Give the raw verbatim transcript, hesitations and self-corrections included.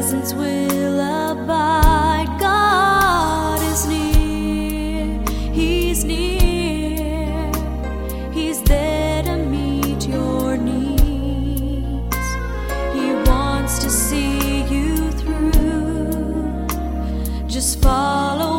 presence will abide. God is near, He's near, He's there to meet your needs. He wants to see you through. Just follow